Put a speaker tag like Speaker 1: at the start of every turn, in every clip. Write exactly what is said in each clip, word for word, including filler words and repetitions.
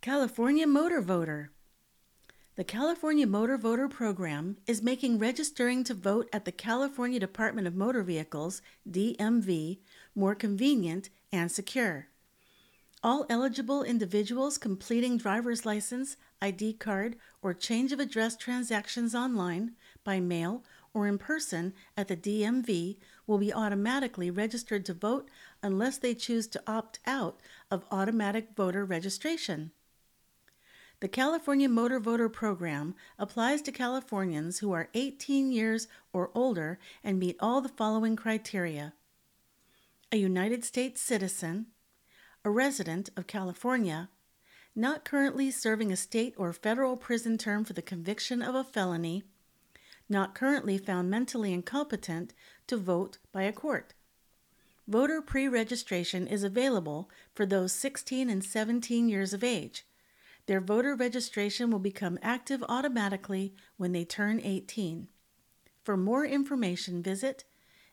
Speaker 1: California Motor Voter. The California Motor Voter Program is making registering to vote at the California Department of Motor Vehicles, D M V, more convenient and secure. All eligible individuals completing driver's license, I D card, or change of address transactions online, by mail, or in person at the D M V will be automatically registered to vote unless they choose to opt out of automatic voter registration. The California Motor Voter Program applies to Californians who are eighteen years or older and meet all the following criteria: a United States citizen, a resident of California, not currently serving a state or federal prison term for the conviction of a felony, not currently found mentally incompetent to vote by a court. Voter pre-registration is available for those sixteen and seventeen years of age. Their voter registration will become active automatically when they turn eighteen. For more information, visit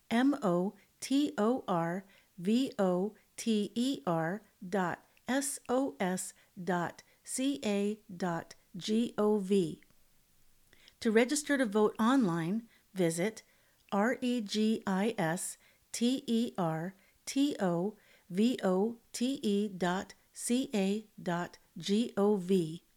Speaker 1: motorvoter dot sos dot ca dot gov. To register to vote online, visit registertovote dot ca dot gov.